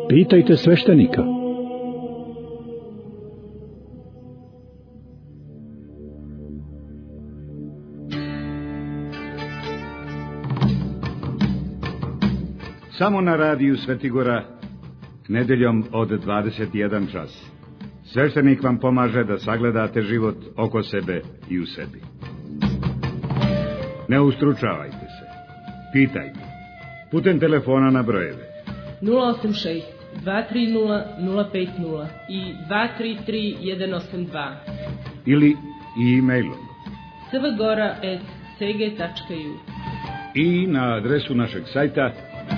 Pitajte sveštenika. Samo na radiju Svetigora, nedeljom od 21 čas. Sveštenik vam pomaže da sagledate život oko sebe i u sebi. Ne ustručavajte se. Pitajte. Putem telefona na brojeve 086 230 050 i 233 182. Ili e-mailom svgora@sg.ju i na adresu našeg sajta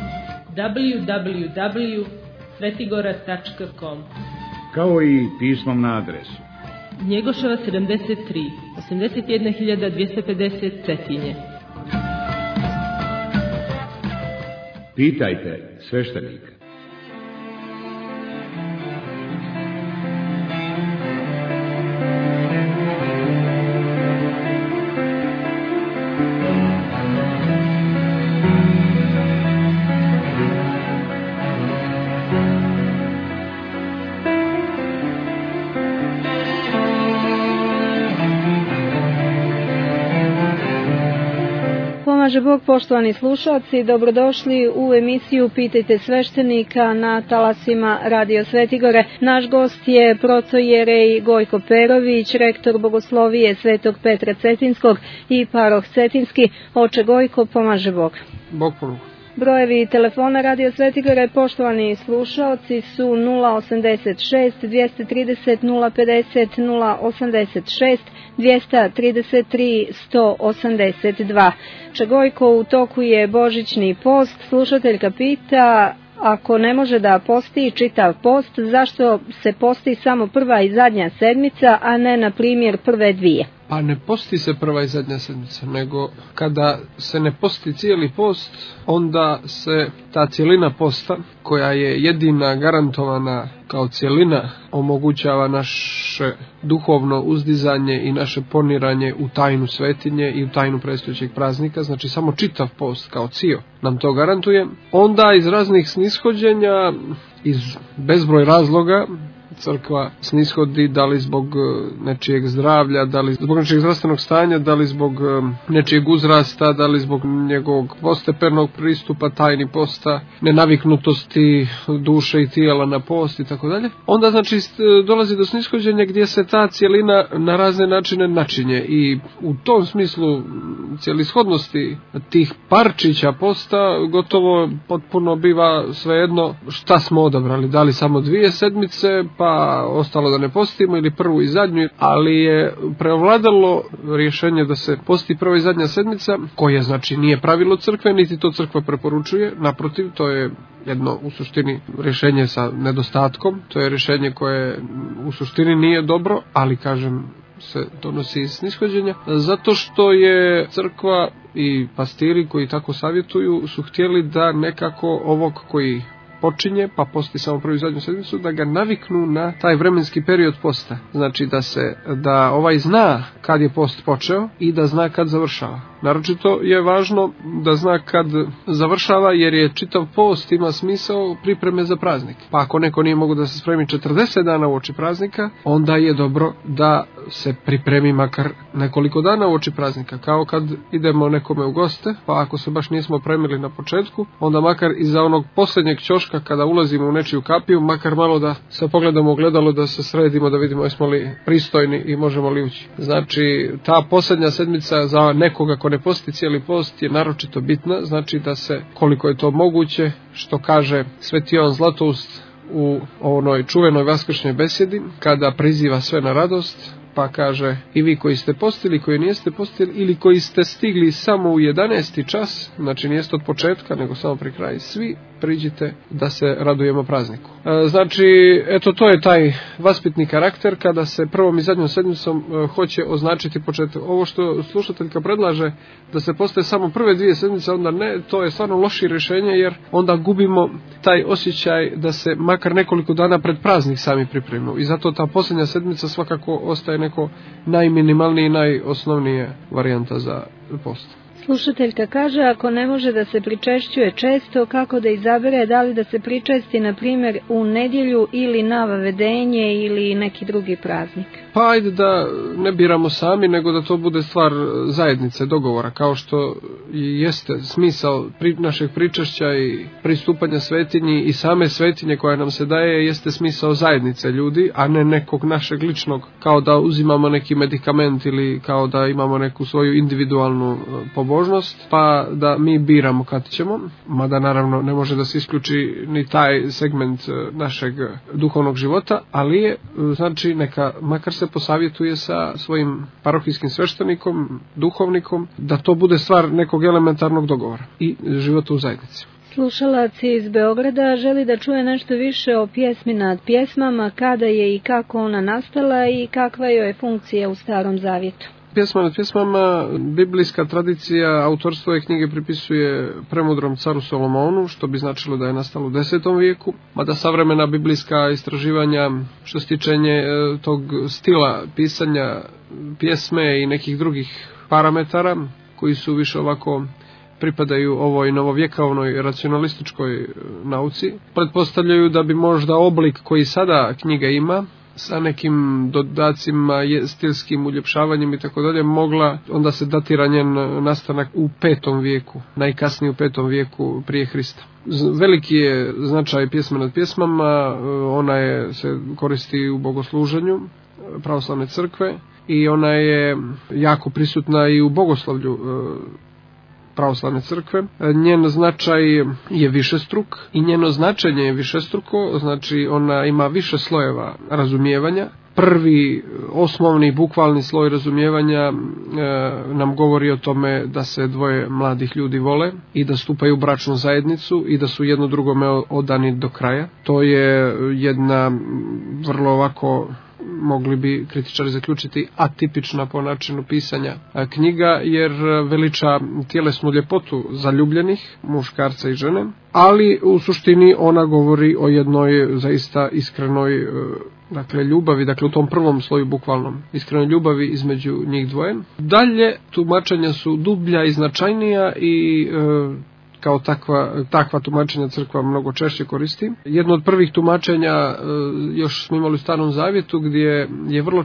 www.svetigora.com, kao i pismom na adresu Njegoševa 73, 81.250 Cetinje. Pitajte sveštenika. Pomaže Bog, poštovani slušalci, dobrodošli u emisiju Pitajte sveštenika na talasima Radio Svetigore. Naš gost je protojerej Gojko Perović, rektor Bogoslovije Svetog Petra Cetinskog i paroh Cetinski. Oče Gojko, pomaže Bog. Bog pomogu. Brojevi telefona Radio Svetigore, poštovani slušalci, su 086 230 050, 086 233 182. Čegojko, u toku je božićni post. Slušateljka pita, ako ne može da posti čitav post, zašto se posti samo prva i zadnja sedmica, a ne, na primjer, prve dvije? Pa ne posti se prva i zadnja sedmica, nego kada se ne posti cijeli post, onda se ta cijelina posta, koja je jedina garantovana kao cijelina, omogućava naše duhovno uzdizanje i naše poniranje u tajnu svetinje i u tajnu predstojećeg praznika. Znači samo čitav post kao cio nam to garantuje. Onda iz raznih snishođenja, iz bezbroj razloga, crkva snishodi, da li zbog nečijeg zdravlja, da li zbog nečijeg zdravstvenog stanja, da li zbog nečijeg uzrasta, da li zbog njegovog postepenog pristupa tajni posta, nenaviknutosti duše i tijela na post i tako dalje. Onda znači dolazi do snishođenja gdje se ta cijelina na razne načine načinje i u tom smislu cijelishodnosti tih parčića posta gotovo potpuno biva svejedno šta smo odabrali, da li samo dvije sedmice pa ostalo da ne postimo ili prvu i zadnju, ali je preovladalo rješenje da se posti prva i zadnja sedmica, koje znači nije pravilo crkve, niti to crkva preporučuje, naprotiv, to je jedno u suštini rješenje sa nedostatkom, to je rješenje koje u suštini nije dobro, ali kažem se donosi iz snishođenja, zato što je crkva i pastiri koji tako savjetuju su htjeli da nekako ovog koji počinje, pa posti samo prvu i zadnju sedmicu, da ga naviknu na taj vremenski period posta. Znači da ovaj zna kad je post počeo i da zna kad završava. Naročito je važno da zna kad završava, jer je čitav post ima smisao pripreme za praznik. Pa ako neko nije mogu da se spremi 40 dana uoči praznika, onda je dobro da se pripremi makar nekoliko dana uoči praznika. Kao kad idemo nekome u goste, pa ako se baš nismo premili na početku, onda makar iza onog posljednjeg ćoška kada ulazimo u nečiju kapiju, makar malo da se pogledamo u ogledalo, da se sredimo, da vidimo jesmo li pristojni i možemo li ući. Znači ta posljednja sedmica za nekoga ko ne posti cijeli post je naročito bitna, znači da se koliko je to moguće, što kaže Sveti Jovan Zlatoust u onoj čuvenoj vaskršnjoj besjedi, kada priziva sve na radost, pa kaže i vi koji ste postili, koji nijeste postili ili koji ste stigli samo u 11. čas, znači nijeste od početka nego samo pri kraju, svi priđite da se radujemo prazniku. Znači, eto to je taj vaspitni karakter kada se prvom i zadnjom sedmicom hoće označiti početak. Ovo što slušateljka predlaže da se postaje samo prve dvije sedmice, onda ne, to je stvarno loše rješenje, jer onda gubimo taj osjećaj da se makar nekoliko dana pred praznik sami pripremimo. I zato ta posljednja sedmica svakako ostaje neko najminimalnije i najosnovnije varijanta za post. Slušateljka kaže, ako ne može da se pričešćuje često, kako da izabere, da li da se pričesti, na primjer, u nedjelju ili na vavedenje ili neki drugi praznik? Pa ajde da ne biramo sami, nego da to bude stvar zajednice, dogovora, kao što i jeste smisao našeg pričešća i pristupanja svetinji i same svetinje koja nam se daje, jeste smisao zajednice ljudi, a ne nekog našeg ličnog, kao da uzimamo neki medikament ili kao da imamo neku svoju individualnu pobožnost, pa da mi biramo kad ćemo, mada naravno ne može da se isključi ni taj segment našeg duhovnog života, ali je, znači, neka makar se posavjetuje sa svojim parohijskim sveštenikom, duhovnikom, da to bude stvar nekog elementarnog dogovora i života u zajednici. Slušalac iz Beograda želi da čuje nešto više o pjesmi nad pjesmama, kada je i kako ona nastala i kakva joj je funkcija u Starom Zavjetu. Pjesma nad pjesmama, biblijska tradicija, autorstvo je knjige pripisuje premudrom caru Solomonu, što bi značilo da je nastalo u 10. vijeku, mada savremena biblijska istraživanja što se tiče tog stila pisanja pjesme i nekih drugih parametara koji su više ovako pripadaju ovoj novovjekovnoj racionalističkoj nauci, pretpostavljaju da bi možda oblik koji sada knjiga ima, sa nekim dodacima, stilskim uljepšavanjem i tako dalje, mogla onda se datira njen nastanak u 5. vijeku, najkasnije u 5. vijeku prije Hrista. Veliki je značaj pjesme nad pjesmama, ona se koristi u bogosluženju pravoslavne crkve i ona je jako prisutna i u bogoslovlju pravoslavne crkve. Njen značaj je višestruk i njeno značenje je višestruko, znači ona ima više slojeva razumijevanja. Prvi, osnovni, bukvalni sloj razumijevanja nam govori o tome da se dvoje mladih ljudi vole i da stupaju u bračnu zajednicu i da su jedno drugome odani do kraja. To je jedna vrlo ovako, mogli bi kritičari zaključiti, atipična po načinu pisanja knjiga, jer veliča tjelesnu ljepotu zaljubljenih, muškarca i žene, ali u suštini ona govori o jednoj zaista iskrenoj ljubavi, u tom prvom sloju bukvalnom, iskrenoj ljubavi između njih dvoje. Dalje, tumačenja su dublja i značajnija i kao takva tumačenja crkva mnogo češće koristi. Jedno od prvih tumačenja još smo imali u Starom Zavjetu, gdje je vrlo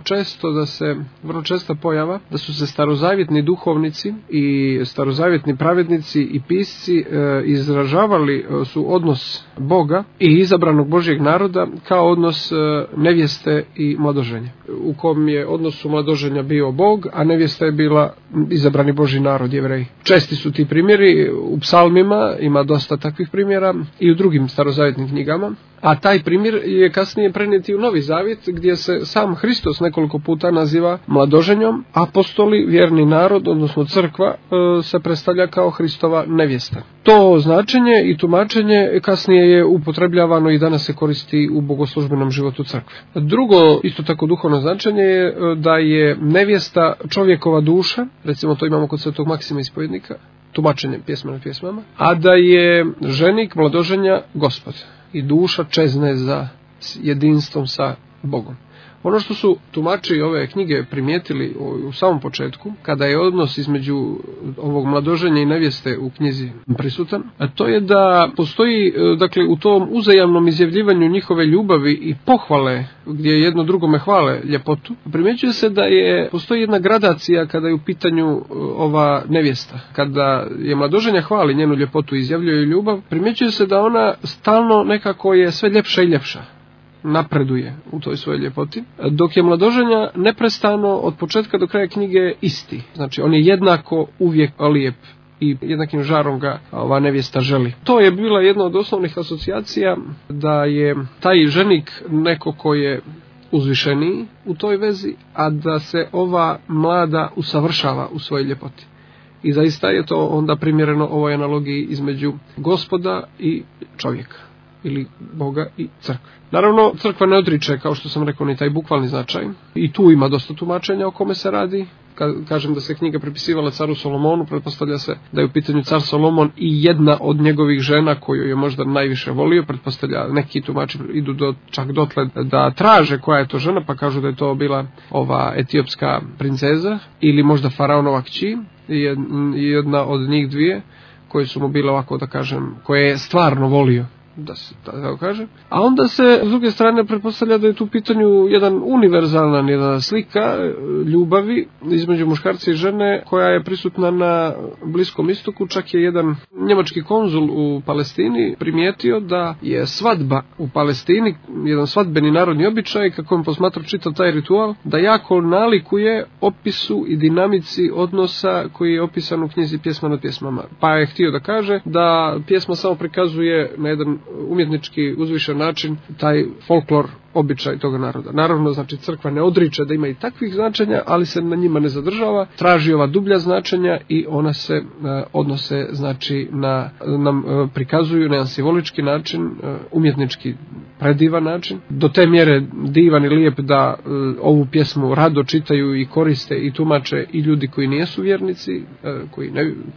česta pojava da su se starozavjetni duhovnici i starozavjetni pravednici i pisci izražavali su odnos Boga i izabranog Božjeg naroda kao odnos nevjeste i mladoženja, u kom je odnosu mladoženja bio Bog, a nevjesta je bila izabrani Božji narod, Jevreji. Česti su ti primjeri u psalmima, ima dosta takvih primjera i u drugim starozavjetnim knjigama, a taj primjer je kasnije prenijeti u Novi Zavjet, gdje se sam Hristos nekoliko puta naziva mladoženjom, apostoli, vjerni narod, odnosno crkva, se predstavlja kao Hristova nevjesta. To značenje i tumačenje kasnije je upotrebljavano i danas se koristi u bogoslužbenom životu crkve. Drugo, isto tako duhovno značenje je da je nevjesta čovjekova duša, recimo to imamo kod svetog Maksima Ispovjednika, tumačenje pjesme nad pjesmama, a da je ženik mladoženja Gospod i duša čezne za jedinstvom sa Bogom. Ono što su tumači ove knjige primijetili u samom početku, kada je odnos između ovog mladoženja i nevjeste u knjizi prisutan, a to je da postoji, u tom uzajamnom izjavljivanju njihove ljubavi i pohvale, gdje jedno drugome hvale ljepotu, primjećuje se da postoji jedna gradacija kada je u pitanju ova nevjesta. Kada je mladoženja hvali njenu ljepotu i izjavljuje ljubav, primjećuje se da ona stalno nekako je sve ljepša i ljepša, napreduje u toj svojoj ljepoti, dok je mladoženja neprestano od početka do kraja knjige isti. Znači on je jednako uvijek lijep i jednakim žarom ga ova nevjesta želi. To je bila jedna od osnovnih asocijacija, da je taj ženik neko ko je uzvišeniji u toj vezi, a da se ova mlada usavršava u svojoj ljepoti. I zaista je to onda primjereno ovoj analogiji između Gospoda i čovjeka, ili Boga i crkve. Naravno, crkva ne odriče, kao što sam rekao, ni taj bukvalni značaj. I tu ima dosta tumačenja o kome se radi. Kad kažem da se knjiga pripisivala caru Solomonu, pretpostavlja se da je u pitanju car Solomon i jedna od njegovih žena koju je možda najviše volio. Pretpostavlja, neki tumači idu čak dotle da traže koja je to žena, pa kažu da je to bila ova etiopska princeza ili možda faraonova kći. i jedna od njih dvije koje su mu bile ovako da kažem, koje je stvarno volio, da se tako kaže. A onda se s druge strane pretpostavlja da je tu u pitanju jedan univerzalan, jedna slika ljubavi između muškarca i žene koja je prisutna na Bliskom istoku. Čak je jedan njemački konzul u Palestini primijetio da je svadba u Palestini jedan svadbeni narodni običaj, kako on posmatra čitav taj ritual, da jako nalikuje opisu i dinamici odnosa koji je opisan u knjizi Pjesma nad pjesmama. Pa je htio da kaže da pjesma samo prikazuje na jedan umjetnički uzvišen način taj folklor, običaj toga naroda. Naravno, znači crkva ne odriče da ima i takvih značenja, ali se na njima ne zadržava, traži ova dublja značenja i ona se odnose, znači, nam prikazuju na jedan simbolički način, umjetnički predivan način, do te mjere divan i lijep da ovu pjesmu rado čitaju i koriste i tumače i ljudi koji nijesu vjernici, koji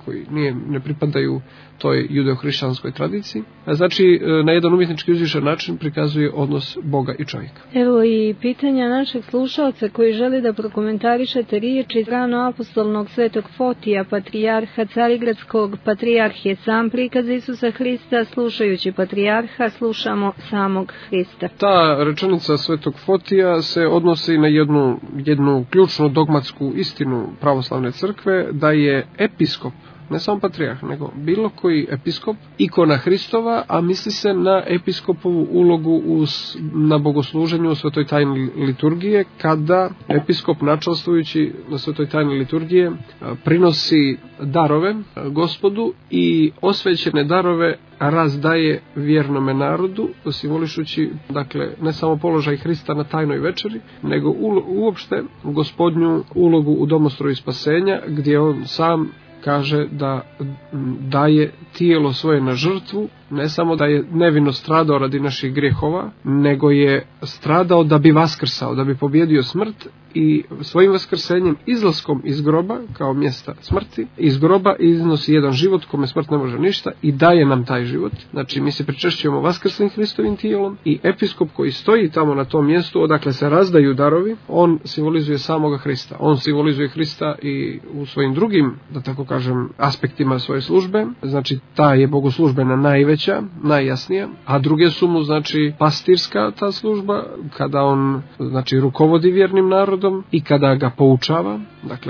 ne pripadaju toj judeo-hrišćanskoj tradiciji. Znači, na jedan umjetnički uzvišen način prikazuje odnos Boga i čovjeka. Evo i pitanja našeg slušalca koji želi da prokomentarišete riječi ranoapostolnog svetog Fotija, patrijarha Carigradskog, patrijarh je sam prikaz Isusa Hrista, slušajući patrijarha slušamo samog Hrista. Ta rečenica svetog Fotija se odnosi na jednu ključnu dogmatsku istinu pravoslavne crkve, da je episkop, ne samo patrijarh, nego bilo koji episkop, ikona Hristova, a misli se na episkopovu ulogu na bogosluženju u svetoj tajni liturgije, kada episkop načelstvujući na svetoj tajni liturgije prinosi darove Gospodu i osvećene darove razdaje vjernome narodu, simbolišući, dakle, ne samo položaj Hrista na tajnoj večeri, nego uopšte Gospodnju ulogu u domostroju spasenja, gdje on sam kaže da daje tijelo svoje na žrtvu, ne samo da je nevino stradao radi naših grijehova, nego je stradao da bi vaskrsao, da bi pobjedio smrt i svojim vaskrsenjem, izlaskom iz groba, kao mjesta smrti, iz groba iznosi jedan život kome smrt ne može ništa i daje nam taj život. Znači, mi se pričešćujemo vaskrslim Hristovim tijelom i episkop koji stoji tamo na tom mjestu, odakle se razdaju darovi, on simbolizuje samoga Hrista. On simbolizuje Hrista i u svojim drugim, da tako kažem, aspektima svoje službe. Znači, ta je bogoslužbena najveća, najjasnija, a druge su mu, znači, pastirska ta služba, kada on, znači, rukovodi vjernim narodom i kada ga poučava, dakle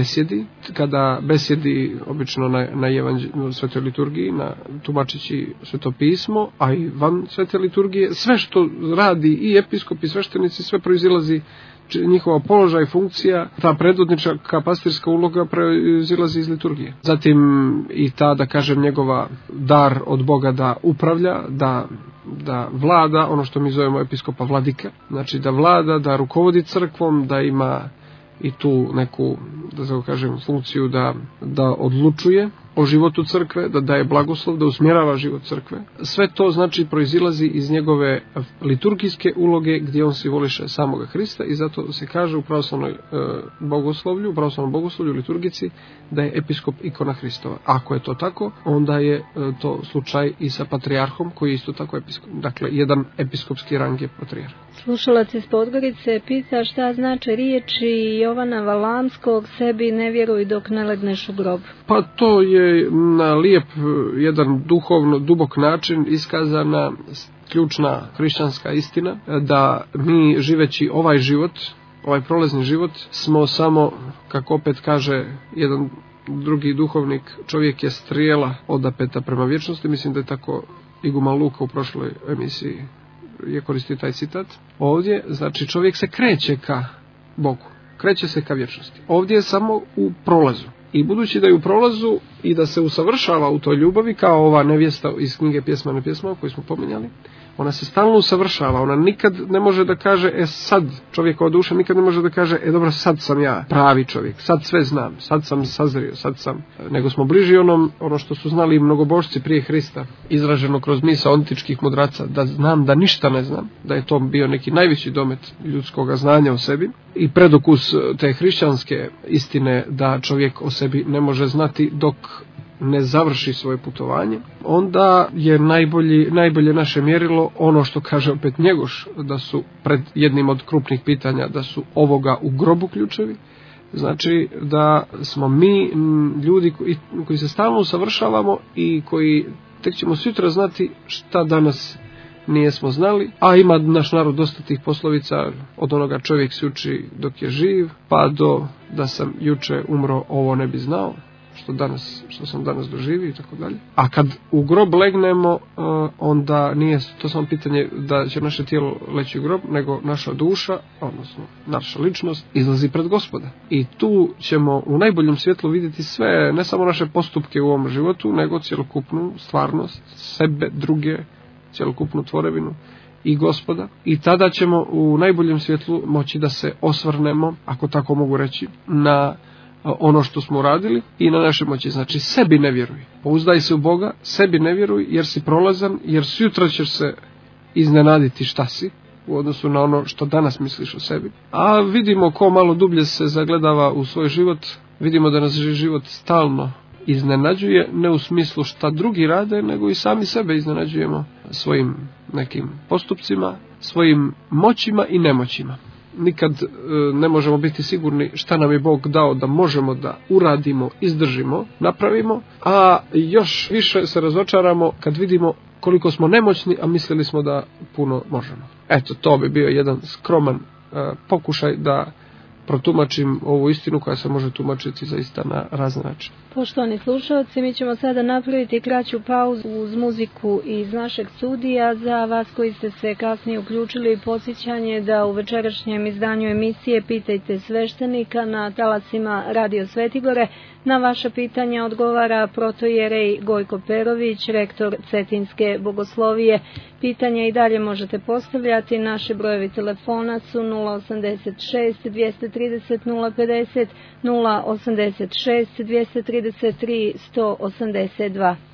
kada besjedi obično na svetoj liturgiji, tumačići sveto pismo, a i van svete liturgije, sve što radi i episkop i sveštenici, sve proizilazi, njihova položaj i funkcija, ta predvodnička pastirska uloga proizilazi iz liturgije. Zatim i ta, da kažem, njegova dar od Boga da upravlja, da vlada, ono što mi zovemo episkopa vladika, znači da vlada, da rukovodi crkvom, da ima i tu neku, da tako kažem, funkciju da odlučuje o životu crkve, da daje blagoslov, da usmjerava život crkve. Sve to, znači, proizilazi iz njegove liturgijske uloge gdje on simboliše samoga Hrista i zato se kaže u pravoslavnom bogoslovlju, liturgici, da je episkop ikona Hristova. Ako je to tako, onda je to slučaj i sa patrijarhom koji je isto tako episkop. Dakle, jedan episkopski rang je patrijarh. Slušalac iz Podgorice pita šta znače riječi Jovana Valamskog, sebi ne vjeruj dok ne legneš u grob. Pa to je na lijep, jedan duhovno dubok način iskazana ključna hrišćanska istina, da mi živeći ovaj život, ovaj prolezni život, smo samo, kako opet kaže jedan drugi duhovnik, čovjek je strijela odapeta prema vječnosti. Mislim da je tako Iguman Luka u prošloj emisiji je koristio taj citat. Ovdje, znači, čovjek se kreće ka Bogu, kreće se ka vječnosti. Ovdje je samo u prolazu. I budući da je u prolazu i da se usavršava u toj ljubavi, kao ova nevjesta iz knjige Pjesma na pjesmama koju smo pominjali, ona se stalno usavršava, ona nikad ne može da kaže, sad, čovjekova duša nikad ne može da kaže, dobro, sad sam ja pravi čovjek, sad sve znam, sad sam sazrio, nego smo bliži ono što su znali mnogobožci prije Hrista, izraženo kroz misao antičkih mudraca, da znam da ništa ne znam, da je to bio neki najveći domet ljudskog znanja o sebi i predokus te hrišćanske istine da čovjek o sebi ne može znati dok ne završi svoje putovanje, onda je najbolje naše mjerilo ono što kaže opet Njegoš, da su pred jednim od krupnih pitanja, da su ovoga u grobu ključevi. Znači da smo mi ljudi koji se stalno usavršavamo i koji tek ćemo sutra znati šta danas nijesmo znali, a ima naš narod dosta tih poslovica, od onoga čovjek se uči dok je živ, pa do da sam juče umro, ovo ne bi znao, što sam danas doživio i tako dalje. A kad u grob legnemo, onda nije to samo pitanje da će naše tijelo leći u grob, nego naša duša, odnosno naša ličnost, izlazi pred Gospoda. I tu ćemo u najboljem svjetlu vidjeti sve, ne samo naše postupke u ovom životu, nego cjelokupnu stvarnost, sebe, druge, cjelokupnu tvorevinu i Gospoda. I tada ćemo u najboljem svjetlu moći da se osvrnemo, ako tako mogu reći, na ono što smo uradili i na naše moći. Znači, sebi ne vjeruj. Pouzdaj se u Boga, sebi ne vjeruj, jer si prolazan, jer sutra ćeš se iznenaditi šta si u odnosu na ono što danas misliš o sebi. A vidimo ko malo dublje se zagledava u svoj život, vidimo da nas život stalno iznenađuje, ne u smislu šta drugi rade, nego i sami sebe iznenađujemo svojim nekim postupcima, svojim moćima i nemoćima. Nikad ne možemo biti sigurni šta nam je Bog dao da možemo da uradimo, izdržimo, napravimo, a još više se razočaramo kad vidimo koliko smo nemoćni, a mislili smo da puno možemo. Eto, to bi bio jedan skroman pokušaj da protumačim ovu istinu koja se može tumačiti zaista na razne načine. Poštovani slušalci, mi ćemo sada napraviti kraću pauzu uz muziku iz našeg studija. Za vas koji ste se kasnije uključili, podsjećanje da u večerašnjem izdanju emisije Pitajte sveštenika na talasima Radio Svetigore na vaša pitanja odgovara protojerej Gojko Perović, rektor Cetinske bogoslovije. Pitanja i dalje možete postavljati. Naši brojevi telefona su 086 230 050, 086 233 182.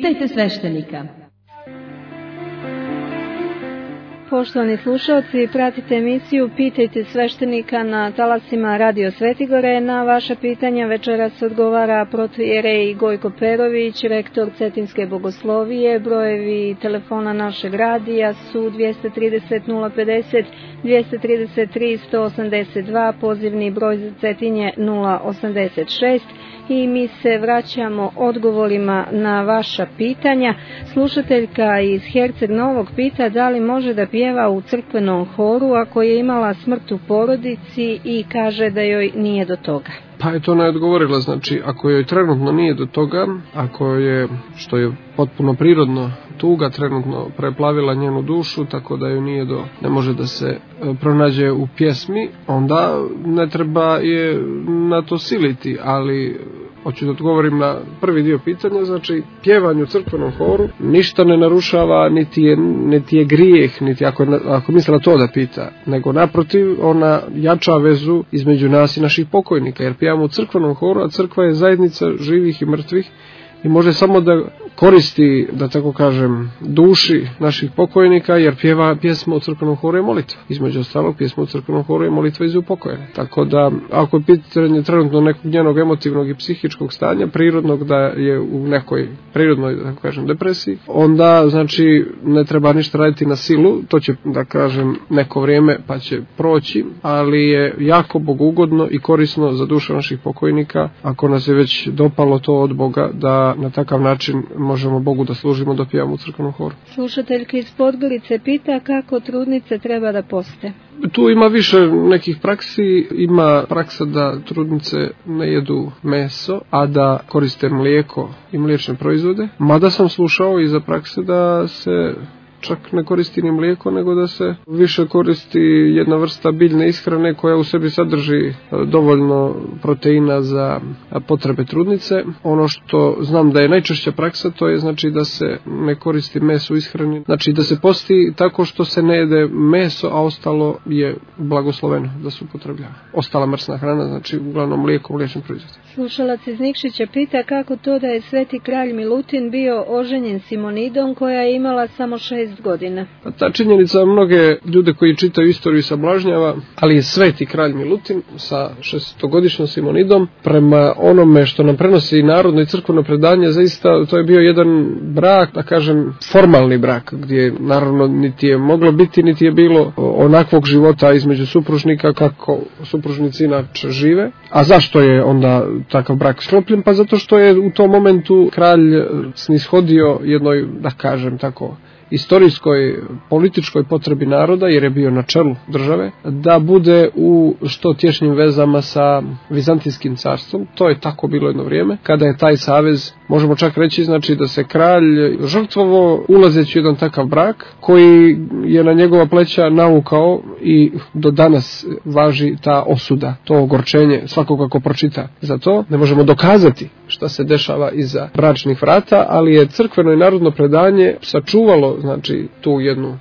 Pitajte sveštenika. Poštovani slušalci, pratite emisiju Pitajte sveštenika na talasima Radio Svetigore. Na vaša pitanja večeras odgovara protoijerej Gojko Perović, rektor Cetinske bogoslovije. Brojevi telefona našeg radija su 230 050, 233 182, pozivni broj za Cetinje 086. I mi se vraćamo odgovorima na vaša pitanja. Slušateljka iz Herceg Novog pita da li može da pjeva u crkvenom horu ako je imala smrt u porodici i kaže da joj nije do toga. Pa je to neodgovorila, znači ako joj trenutno nije do toga, ako je, što je potpuno prirodno, tuga trenutno preplavila njenu dušu, tako da joj nije ne može da se pronađe u pjesmi, onda ne treba je na to siliti, ali hoću da odgovorim na prvi dio pitanja, znači pjevanje u crkvenom horu ništa ne narušava, niti je grijeh, niti ako mislila to da pita, nego naprotiv, ona jača vezu između nas i naših pokojnika, jer pjevamo u crkvenom horu, a crkva je zajednica živih i mrtvih i može samo da koristi, da tako kažem, duši naših pokojnika, jer pjesma u crkvenom horu je molitva. Između ostalog, pjesma u crkvenom horu je molitva i za upokojene. Tako da, ako je pitanje trenutno nekog njenog emotivnog i psihičkog stanja, prirodnog da je u nekoj prirodnoj, da tako kažem, depresiji, onda, znači, ne treba ništa raditi na silu, to će, da kažem, neko vrijeme pa će proći, ali je jako bogugodno i korisno za dušu naših pokojnika, ako nas je već dopalo to od Boga, da na takav način možemo Bogu da služimo, da pijamo u crkvenom horu. Slušateljka iz Podgorice pita kako trudnice treba da poste. Tu ima više nekih praksi. Ima praksa da trudnice ne jedu meso, a da koriste mlijeko i mliječne proizvode. Mada sam slušao i za prakse da se čak ne koristi ni mlijeko, nego da se više koristi jedna vrsta biljne ishrane koja u sebi sadrži dovoljno proteina za potrebe trudnice. Ono što znam da je najčešća praksa, to je znači da se ne koristi meso u ishrani, znači da se posti tako što se ne jede meso, a ostalo je blagosloveno da se upotrebljava. Ostala mrsna hrana, znači uglavnom mlijeko, mliječni proizvod. Slušalac iz Nikšića pita kako to da je sveti kralj Milutin bio oženjen Simonidom koja je imala samo 6 godina. Ta činjenica mnoge ljude koji čitaju istoriju sablažnjava, ali je sveti kralj Milutin sa 6-godišnjom Simonidom, prema onome što nam prenosi narodno i crkveno predanje, zaista to je bio jedan brak, da kažem formalni brak, gdje naravno niti je moglo biti, niti je bilo onakvog života između supružnika kako supružnici inače žive. A zašto je onda takav brak sklopljen? Pa zato što je u tom momentu kralj snishodio jednoj, da kažem tako, istorijskoj, političkoj potrebi naroda, jer je bio na čelu države, da bude u što tješnjim vezama sa Vizantijskim carstvom. To je tako bilo jedno vrijeme, kada je taj savez, možemo čak reći, znači da se kralj žrtvovao ulazeći u jedan takav brak, koji je na njegova pleća navukao i do danas važi ta osuda, to ogorčenje svakoga ko pročita. Zato ne možemo dokazati šta se dešava iza bračnih vrata, ali je crkveno i narodno predanje sačuvalo, znači, tu jednu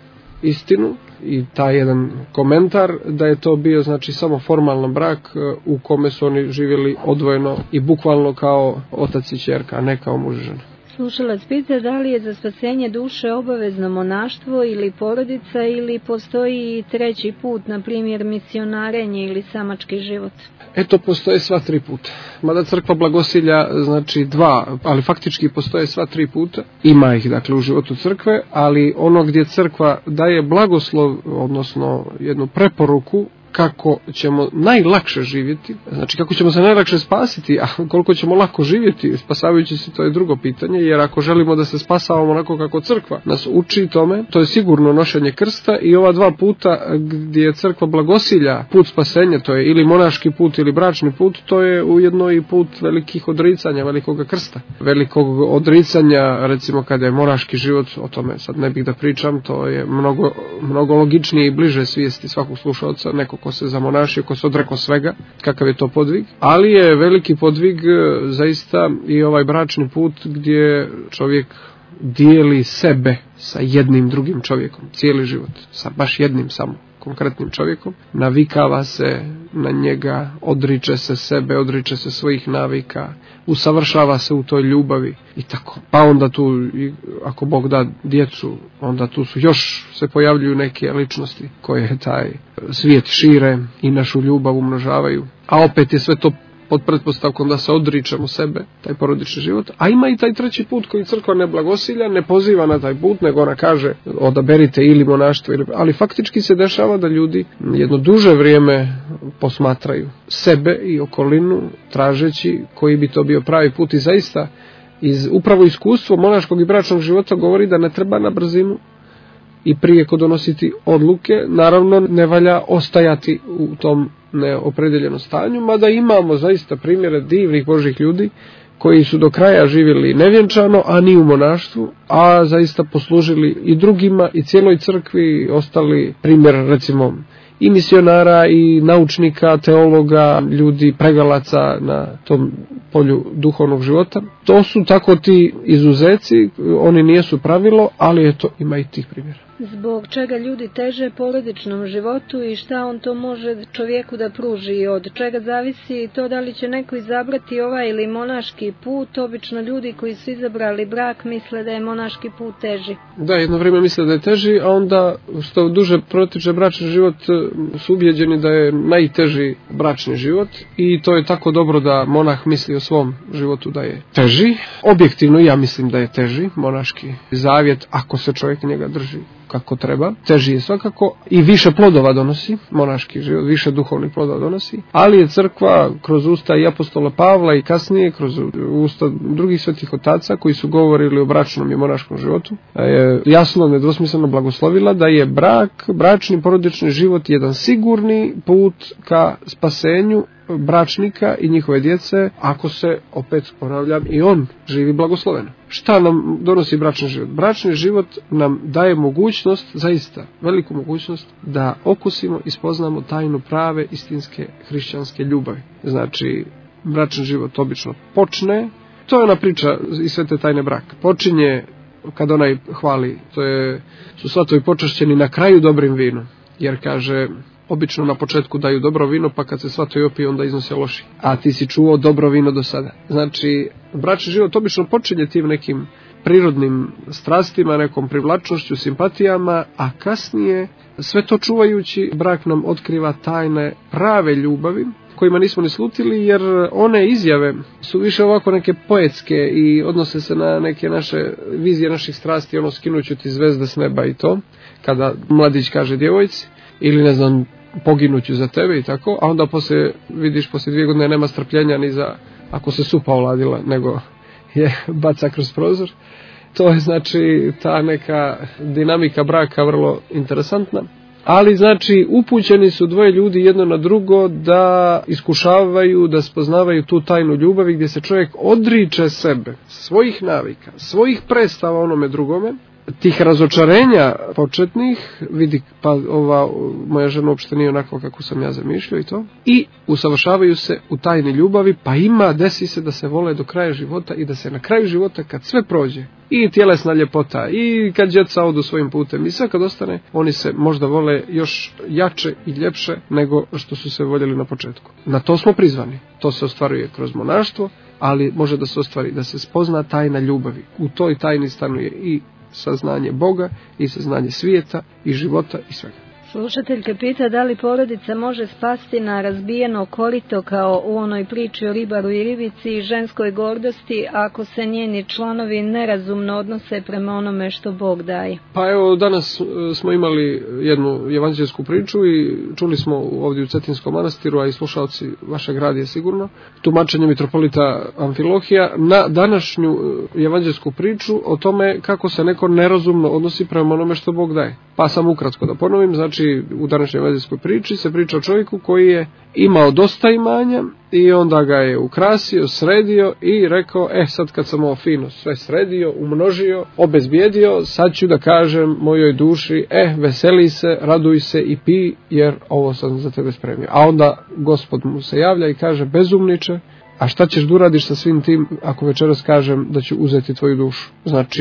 istinu i taj jedan komentar da je to bio, znači, samo formalan brak u kome su oni živjeli odvojeno i bukvalno kao otac i ćerka, a ne kao muž i žena. Slušalac pita da li je za spasenje duše obavezno monaštvo ili porodica ili postoji i treći put, na primjer misionarenje ili samački život. Eto, postoje sva 3 puta. Mada crkva blagosilja, znači 2, ali faktički postoje sva 3 puta. Ima ih, dakle, u životu crkve, ali ono gdje crkva daje blagoslov, odnosno jednu preporuku kako ćemo najlakše živjeti, znači kako ćemo se najlakše spasiti, a koliko ćemo lako živjeti spasavajući se, to je drugo pitanje, jer ako želimo da se spasavamo onako kako crkva nas uči tome, to je sigurno nošenje krsta i ova 2 puta gdje crkva blagosilja put spasenja, to je ili monaški put ili bračni put, to je ujedno i put velikih odricanja, velikog krsta. Velikog odricanja, recimo kada je monaški život, o tome sad ne bih da pričam, to je mnogo logičnije i bliže svijesti svakog slušalca, neko ko se zamonašio, ko se odrekao svega, kakav je to podvig, ali je veliki podvig zaista i ovaj bračni put gdje čovjek dijeli sebe sa jednim drugim čovjekom, cijeli život, sa baš jednim samo, konkretnim čovjekom, navikava se na njega, odriče se sebe, odriče se svojih navika, usavršava se u toj ljubavi i tako. Pa onda tu, ako Bog da djecu, onda tu su još se pojavljuju neke ličnosti koje taj svijet šire i našu ljubav umnožavaju. A opet je sve to pod pretpostavkom da se odričemo sebe, taj porodični život. A ima i taj treći put koji crkva ne blagosilja, ne poziva na taj put, nego ona kaže odaberite ili monaštvo, ali faktički se dešava da ljudi jedno duže vrijeme posmatraju sebe i okolinu, tražeći koji bi to bio pravi put. I zaista upravo iskustvo monaškog i bračnog života govori da ne treba na brzinu i prije kod donositi odluke. Naravno ne valja ostajati u tom neopredeljenom stanju, mada imamo zaista primjere divnih Božih ljudi koji su do kraja živjeli nevjenčano, a ni u monaštvu, a zaista poslužili i drugima i cijeloj crkvi, ostali primjer recimo i misionara i naučnika, teologa, ljudi, pregalaca na tom polju duhovnog života. To su tako ti izuzeci, oni nisu pravilo, ali eto, ima i tih primjera. Zbog čega ljudi teže porodičnom životu i šta on to može čovjeku da pruži, od čega zavisi to da li će neko izabrati ovaj ili monaški put. Obično ljudi koji su izabrali brak misle da je monaški put teži. Da, jedno vrijeme misle da je teži, a onda što duže protiče bračni život su ubjeđeni da je najteži bračni život i to je tako dobro da monah misli o svom životu da je teži. Objektivno ja mislim da je teži monaški zavjet ako se čovjek njega drži kako treba. Teži je svakako i više plodova donosi, monaški život, više duhovnih plodova donosi, ali je crkva kroz usta i apostola Pavla i kasnije kroz usta drugih svetih otaca koji su govorili o bračnom i monaškom životu, je jasno, nedvosmisleno blagoslovila da je bračni porodični život jedan sigurni put ka spasenju bračnika i njihove djece, ako se, opet ponavljam, i on živi blagosloveno. Šta nam donosi bračni život? Bračni život nam daje mogućnost, zaista veliku mogućnost, da okusimo i spoznamo tajnu prave istinske hrišćanske ljubavi. Znači, bračni život obično počne, to je ona priča iz svete tajne braka. Počinje kad onaj hvali, su svatovi počašćeni na kraju dobrim vinom, jer kaže, obično na početku daju dobro vino, pa kad se svatovi opiju onda iznose loši. A ti si čuo dobro vino do sada. Znači, bračni život obično počinje tim nekim prirodnim strastima, nekom privlačnošću, simpatijama, a kasnije, sve to čuvajući, brak nam otkriva tajne prave ljubavi, kojima nismo ni slutili, jer one izjave su više ovako neke poetske i odnose se na neke naše vizije naših strasti, skinuću ti zvezde s neba i to, kada mladić kaže djevojci, ili ne znam, poginuću za tebe i tako, a onda vidiš poslije 2 godine nema strpljenja ni za ako se supa oladila, nego je baca kroz prozor. To je znači ta neka dinamika braka vrlo interesantna. Ali znači upućeni su dvoje ljudi jedno na drugo da iskušavaju, da spoznavaju tu tajnu ljubavi gdje se čovjek odriče sebe, svojih navika, svojih predstava onome drugome, tih razočarenja početnih, vidi pa ova moja žena uopšte nije onako kako sam ja zamišljao i to, i usavršavaju se u tajni ljubavi, pa desi se da se vole do kraja života i da se na kraju života kad sve prođe, i tjelesna ljepota, i kad djeca odu svojim putem, i sve kad ostane, oni se možda vole još jače i ljepše nego što su se voljeli na početku. Na to smo prizvani, to se ostvaruje kroz monaštvo, ali može da se ostvari, da se spozna tajna ljubavi. U toj tajni stanuje i saznanje Boga i saznanje svijeta i života i svega. Slušateljka pita da li porodica može spasti na razbijeno korito kao u onoj priči o ribaru i ribici i ženskoj gordosti ako se njeni članovi nerazumno odnose prema onome što Bog daje. Pa evo, danas smo imali jednu evanđelsku priču i čuli smo ovdje u Cetinskom manastiru, a i slušalci vašeg radija sigurno, tumačenje mitropolita Amfilohija na današnju evanđelsku priču o tome kako se neko nerazumno odnosi prema onome što Bog daje. Pa sam ukratko da ponovim, znači u današnjoj evanđelskoj priči se priča o čovjeku koji je imao dosta imanja i onda ga je ukrasio, sredio i rekao, sad kad sam ovo fino sve sredio, umnožio, obezbijedio, sad ću da kažem mojoj duši, veseli se, raduj se i pi, jer ovo sam za tebe spremio. A onda Gospod mu se javlja i kaže, bezumniče, a šta ćeš da uradiš sa svim tim ako večeras kažem da ću uzeti tvoju dušu? Znači,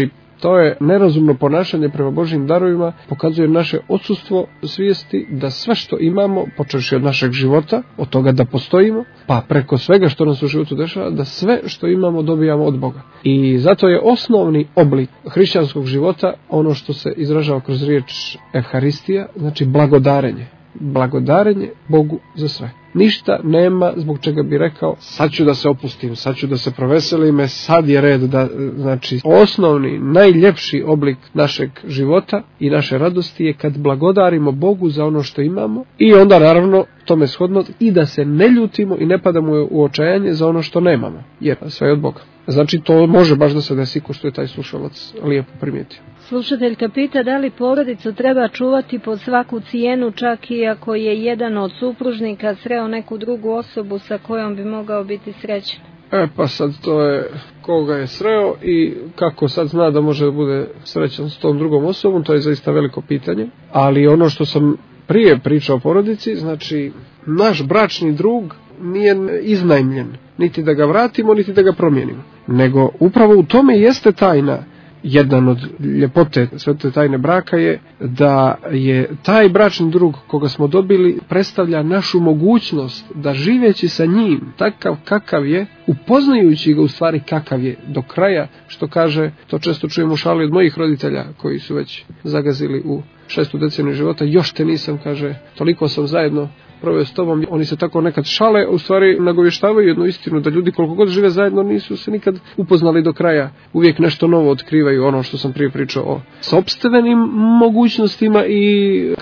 To je nerazumno ponašanje prema Božjim darovima, pokazuje naše odsustvo svijesti da sve što imamo, počevši od našeg života, od toga da postojimo, pa preko svega što nas u životu dešava, da sve što imamo dobijamo od Boga. I zato je osnovni oblik hrišćanskog života ono što se izražava kroz riječ Evharistija, znači blagodarenje. Blagodarenje Bogu za sve. Ništa nema zbog čega bi rekao sad ću da se opustim, sad ću da se proveselim, sad je red da, znači osnovni, najljepši oblik našeg života i naše radosti je kad blagodarimo Bogu za ono što imamo i onda naravno tome shodno i da se ne ljutimo i ne padamo u očajanje za ono što nemamo, jer sve je od Boga. Znači to može baš da se desi ko što je taj slušalac lijepo primijetio. Slušateljka pita da li porodicu treba čuvati pod svaku cijenu, čak i ako je jedan od supružnika sreo neku drugu osobu sa kojom bi mogao biti srećan. Pa sad to je koga je sreo i kako sad zna da može da bude srećan s tom drugom osobom, to je zaista veliko pitanje. Ali ono što sam prije pričao o porodici, znači naš bračni drug nije iznajmljen, niti da ga vratimo, niti da ga promijenimo. Nego upravo u tome jeste tajna. Jedan od ljepote svete tajne braka je da je taj bračni drug koga smo dobili predstavlja našu mogućnost da živeći sa njim takav kakav je, upoznajući ga u stvari kakav je do kraja, što kaže, to često čujemo u šali od mojih roditelja koji su već zagazili u 6. deceniju života, još te nisam, kaže, toliko sam zajedno proveo s tobom. Oni se tako nekad šale, u stvari nagovještavaju jednu istinu, da ljudi koliko god žive zajedno nisu se nikad upoznali do kraja. Uvijek nešto novo otkrivaju, ono što sam prije pričao o sopstvenim mogućnostima i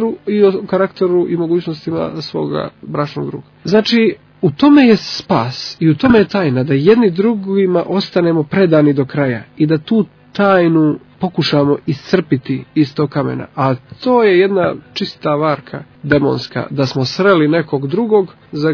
karakteru i mogućnostima svoga bračnog druga. Znači, u tome je spas i u tome je tajna da jedni drugima ostanemo predani do kraja i da tu tajnu pokušamo iscrpiti iz tog kamena. A to je jedna čista varka demonska, da smo sreli nekog drugog,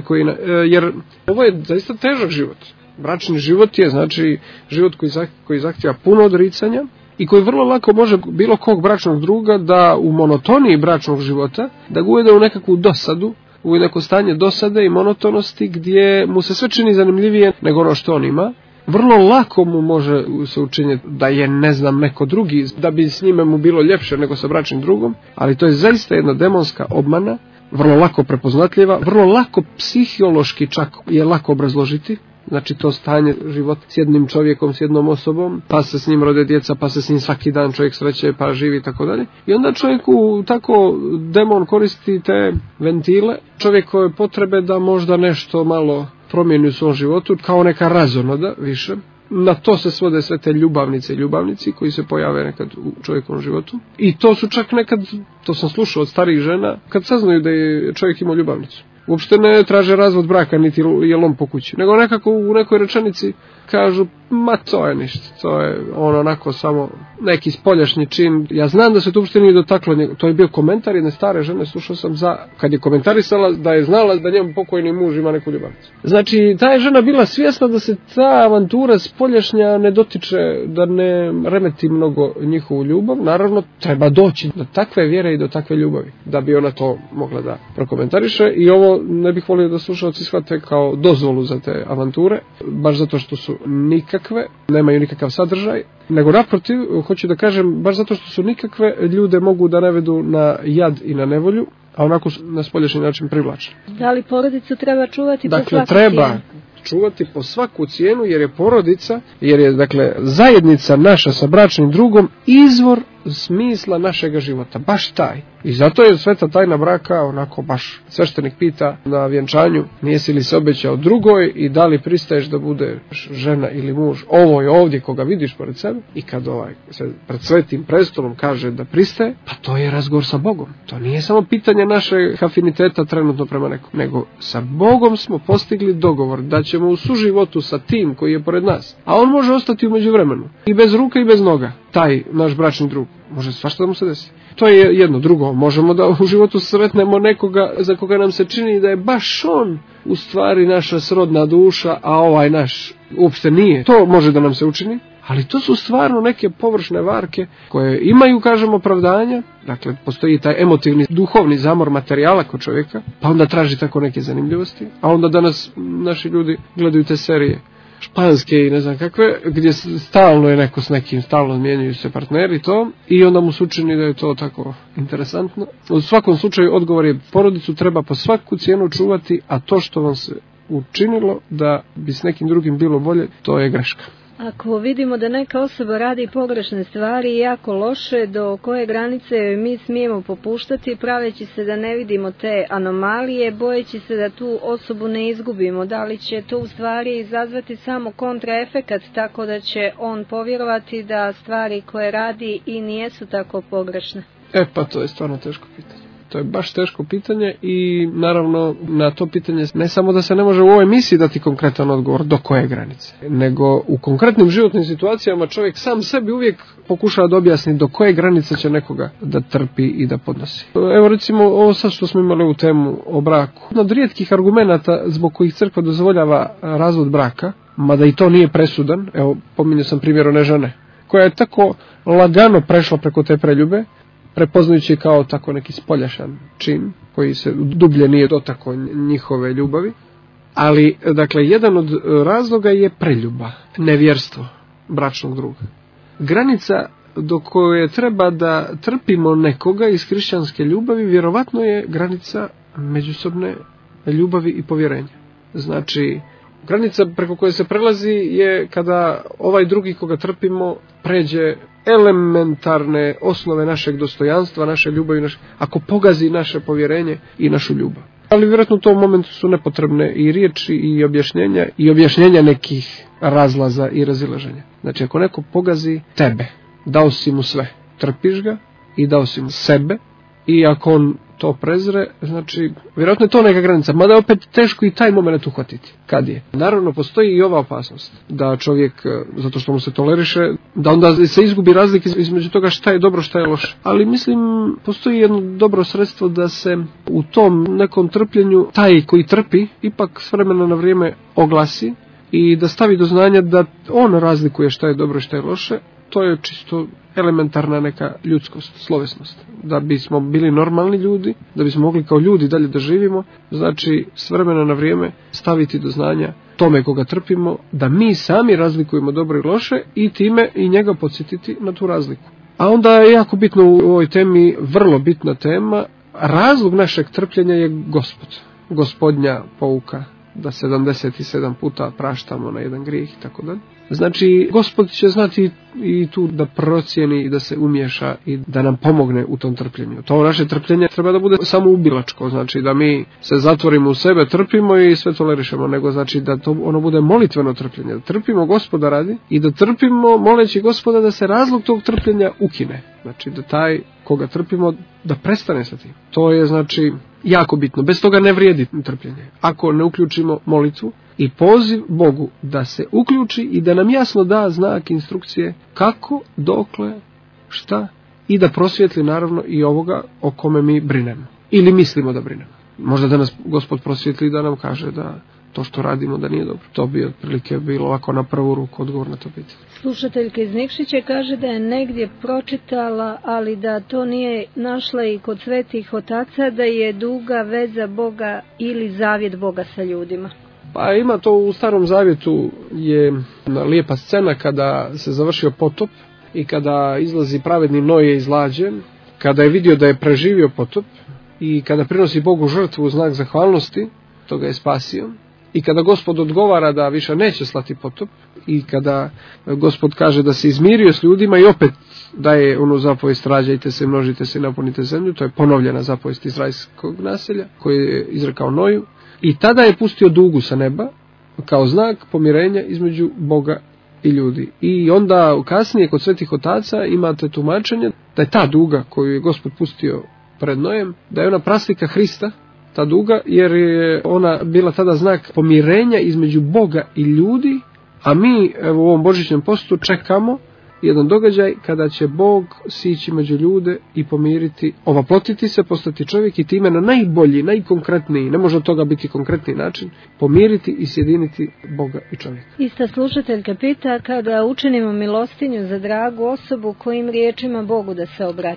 jer ovo je zaista težak život. Bračni život je znači život koji zahtjeva puno odricanja i koji vrlo lako može bilo kog bračnog druga da u monotoniji bračnog života da ga uvede u nekakvu dosadu, u neko stanje dosade i monotonosti gdje mu se sve čini zanimljivije nego ono što on ima. Vrlo lako mu može se učiniti da je neko drugi, da bi s njime mu bilo ljepše nego sa bračnim drugom, ali to je zaista jedna demonska obmana, vrlo lako prepoznatljiva, vrlo lako psihološki čak je lako obrazložiti. Znači to stanje života s jednim čovjekom, s jednom osobom, pa se s njim rode djeca, pa se s njim svaki dan čovjek sreće, pa živi i tako dalje. I onda čovjeku tako demon koristi te ventile, čovjekove potrebe da možda nešto malo promijeni u svom životu, kao neka razonoda više. Na to se svode sve te ljubavnice i ljubavnici koji se pojave nekad u čovjekovom životu. I to su čak nekad, to sam slušao od starijih žena, kad saznaju da je čovjek imao ljubavnicu. Uopšte ne traže razvod braka, niti je lom po kući, nego nekako u nekoj rečenici kažu, ma to je ništa, to je onako samo neki spoljašnji čin. Ja znam da se to uopšte nije dotaklo njega. To je bio komentar jedne stare žene, slušao sam kad je komentarisala da je znala da njemu pokojni muž ima neku ljubavnicu. Znači, ta je žena bila svjesna da se ta avantura spoljašnja ne dotiče, da ne remeti mnogo njihovu ljubav. Naravno, treba doći do takve vjere i do takve ljubavi, da bi ona to mogla da prokomentariše. I ovo ne bih volio da slušalci shvate kao dozvolu za te avanture, baš zato što su nikakve, nemaju nikakav sadržaj, nego naprotiv, hoću da kažem, baš zato što su nikakve, ljude mogu da navedu na jad i na nevolju, a onako na spoljašnji način privlače. Da li porodicu treba čuvati po svaku cijenu? Dakle, treba čuvati po svaku cijenu, jer je porodica, jer je zajednica naša sa bračnim drugom izvor smisla našega života, baš taj. I zato je sveta tajna braka, onako baš sveštenik pita na vjenčanju, nijesi li se obećao drugoj i da li pristaješ da budeš žena ili muž ovoj ovdje koga vidiš pored sebe. I kad se pred svetim prestolom kaže da pristaje, pa to je razgovor sa Bogom. To nije samo pitanje našeg afiniteta trenutno prema nekom, nego sa Bogom smo postigli dogovor da ćemo u suživotu sa tim koji je pored nas, a on može ostati u međuvremenu i bez ruka i bez noga, taj naš bračni drug. Može svašta da mu se desi. To je jedno. Drugo, možemo da u životu sretnemo nekoga za koga nam se čini da je baš on u stvari naša srodna duša, a ovaj naš uopšte nije. To može da nam se učini, ali to su stvarno neke površne varke koje imaju, kažemo, opravdanja. Dakle, postoji taj emotivni, duhovni zamor materijala kod čovjeka, pa onda traži tako neke zanimljivosti, a onda danas naši ljudi gledaju te serije španske i ne znam kakve, gdje stalno je neko s nekim, stalno mijenjaju se partneri to i onda mu se učini da je to tako interesantno. U svakom slučaju odgovor je porodicu treba po svaku cijenu čuvati, a to što vam se učinilo da bi s nekim drugim bilo bolje, to je greška. Ako vidimo da neka osoba radi pogrešne stvari i jako loše, do koje granice mi smijemo popuštati, praveći se da ne vidimo te anomalije, bojeći se da tu osobu ne izgubimo? Da li će to u stvari izazvati samo kontraefekat, tako da će on povjerovati da stvari koje radi i nijesu tako pogrešne? Pa to je stvarno teško pitanje. To je baš teško pitanje i naravno na to pitanje ne samo da se ne može u ovoj emisiji dati konkretan odgovor do koje granice, nego u konkretnim životnim situacijama čovjek sam sebi uvijek pokušava da objasni do koje granice će nekoga da trpi i da podnosi. Evo recimo ovo sad što smo imali u temu o braku. Jedna od rijetkih argumenata zbog kojih crkva dozvoljava razvod braka, mada i to nije presudan, evo pominjao sam primjer one žene, koja je tako lagano prešla preko te preljube, prepoznajući kao tako neki spoljašan čin koji se dublje nije dotakao njihove ljubavi. Ali, dakle, jedan od razloga je preljuba, nevjerstvo bračnog druga. Granica do koje treba da trpimo nekoga iz hrišćanske ljubavi vjerovatno je granica međusobne ljubavi i povjerenja. Znači, granica preko koje se prelazi je kada ovaj drugi koga trpimo pređe elementarne osnove našeg dostojanstva, naše ljubavi, ako pogazi naše povjerenje i našu ljubav. Ali vjerojatno u tom momentu su nepotrebne i riječi i objašnjenja nekih razlaza i razilaženja. Znači ako neko pogazi tebe, dao si mu sve, trpiš ga i dao si mu sebe, i ako on to prezre, znači vjerojatno je to neka granica, mada je opet teško i taj moment uhvatiti. Kad je? Naravno postoji i ova opasnost da čovjek, zato što mu se toleriše, da onda se izgubi razlike između toga šta je dobro, šta je loše. Ali mislim, postoji jedno dobro sredstvo da se u tom nekom trpljenju taj koji trpi ipak s vremena na vrijeme oglasi i da stavi do znanja da on razlikuje šta je dobro i šta je loše. To je čisto elementarna neka ljudskost, slovesnost. Da bismo bili normalni ljudi, da bismo mogli kao ljudi dalje da živimo, znači s vremena na vrijeme staviti do znanja tome koga trpimo, da mi sami razlikujemo dobro i loše i time i njega podsjetiti na tu razliku. A onda je jako bitno u ovoj temi, vrlo bitna tema, razlog našeg trpljenja je Gospod. Gospodnja pouka da 77 puta praštamo na jedan grijeh i tako dalje. Znači, Gospod će znati i tu da procijeni i da se umiješa i da nam pomogne u tom trpljenju. To naše trpljenje treba da bude samo ubilačko, znači da mi se zatvorimo u sebe, trpimo i sve tolerišemo, nego znači da to ono bude molitveno trpljenje, da trpimo Gospoda radi i da trpimo moleći Gospoda da se razlog tog trpljenja ukine. Znači da taj koga trpimo da prestane sa tim. To je znači jako bitno. Bez toga ne vrijedi trpljenje. Ako ne uključimo molitvu i poziv Bogu da se uključi i da nam jasno da znak, instrukcije kako, dokle, šta i da prosvijetli naravno i ovoga o kome mi brinemo ili mislimo da brinemo. Možda da nas Gospod prosvijetli da nam kaže da to što radimo da nije dobro. To bi otprilike bilo ovako na prvu ruku odgovor na to pitanje. Slušateljka iz Nikšića kaže da je negdje pročitala, ali da to nije našla i kod svetih otaca, da je duga veza Boga ili zavjet Boga sa ljudima. Pa ima to u Starom Zavjetu, je lijepa scena kada se završio potop i kada izlazi pravedni Noje iz lađe, kada je vidio da je preživio potop i kada prinosi Bogu žrtvu u znak zahvalnosti, to ga je spasio. I kada Gospod odgovara da više neće slati potop i kada Gospod kaže da se izmirio s ljudima i opet daje onu zapovijest rađajte se, množite se i napunite zemlju, to je ponovljena zapovijest izraelskog naselja koju je izrekao Noju. I tada je pustio dugu sa neba kao znak pomirenja između Boga i ljudi. I onda kasnije kod svetih otaca imate tumačenje da je ta duga koju je Gospod pustio pred Nojem, da je ona praslika Hrista, ta duga, jer je ona bila tada znak pomirenja između Boga i ljudi, a mi evo, u ovom božićnom postu čekamo jedan događaj kada će Bog sići među ljude i pomiriti, ovaplotiti se, postati čovjek i time na najbolji, najkonkretniji, ne može od toga biti konkretni način, pomiriti i sjediniti Boga i čovjeka. Ista slušateljka pita, kada učinimo milostinju za dragu osobu, kojim riječima Bogu da se obratimo?